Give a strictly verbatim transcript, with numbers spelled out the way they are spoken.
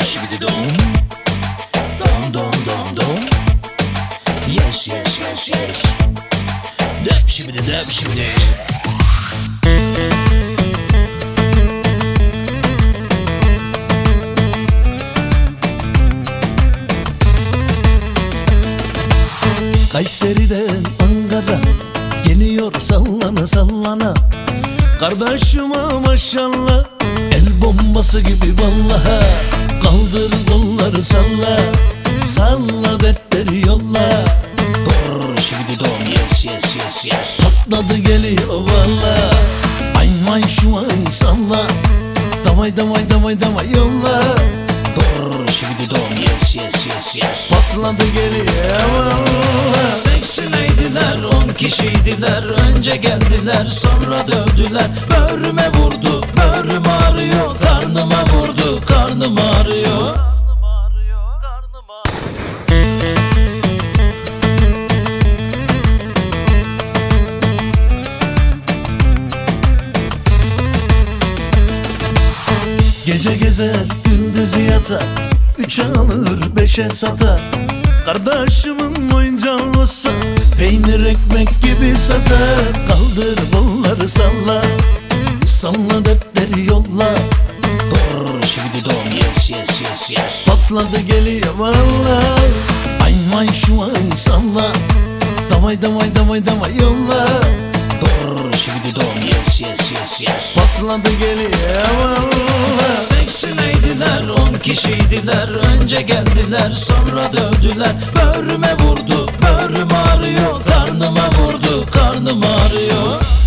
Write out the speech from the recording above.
şibidi dom. Dom dom dom dom. Yes yes yes yes. Döp şibidi döp şibidi. Kayseri'den Ankara geliyor sallana sallana. Kardeşime maşallah, el bombası gibi vallaha. Kaldır kolları salla, salla dertleri yolla. Brrr şibidi dom yes yes yes yes. Patladı geliyor valla. Ay may şu an salla, davay davay davay davay yolla. Brrr şibidi dom yes yes yes yes. Patladı geliyor valla. Seksineydiler, on kişiydiler. Önce geldiler, sonra dövdüler. Böğrüme vurdu, böğrüm ağrıyor. Karnıma vurdu, karnım ağrıyor. Gece gezer, gündüz yatar. Üçe alır, beşe satar. Kardeşimin oyuncağı olsa peynir ekmek gibi satar. Kaldır kolları salla, salla dertleri yolla. Brrr şibidi dom yes yes yes yes. Patladı geliyor valla. Ay may şu an salla, davay davay davay davay yolla. Brrr şibidi dom yes yes yes yes. Patladı geliyor valla. Seksineydiler, on kişiydiler. Önce geldiler, sonra dövdüler. Böğrüme vurdu, böğrüm ağrıyor. Karnıma vurdu, karnım ağrıyor.